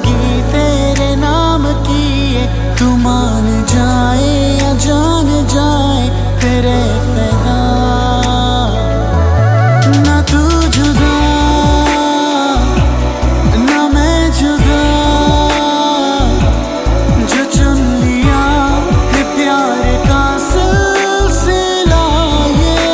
जिंदगी तेरे नाम की है, तू मान जाए या जान जाए तेरे फैदा। ना तू जुदा ना मैं जुदा, जो चुन लिया है प्यार का सिलसिला ये।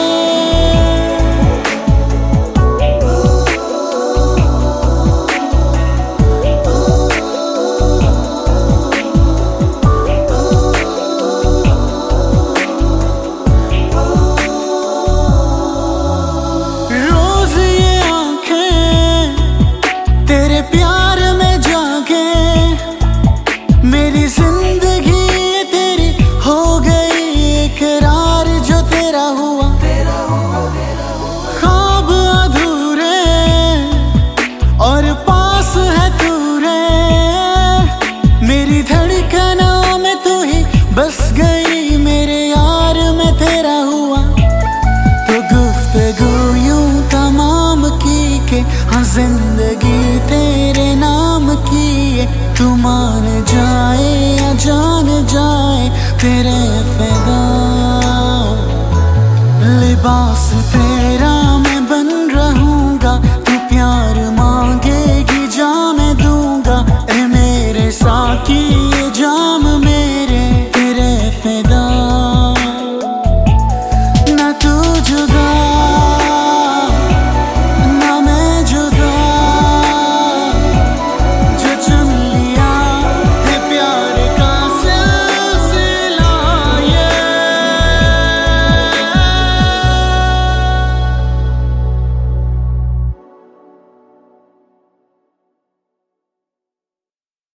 रोज ये आंखें तेरे प्यार में जागे, मेरी जिंदगी तेरी हो गई इकरार जो तेरा हुआ। ख्वाब अधूरे और पास है तू रे, मेरी धड़कनों में तू ही बस गई, मेरे यार में तेरा हुआ। तो गुफ्तगू यूं तमाम की के हाँ जिंदगी तेरे नाम की है, तू मान जाए या जान जाए तेरे फैदा। लिबास तेरा मैं बन रहूंगा, तू प्यार मांगेगी जा मैं दूंगा, ए मेरे साकी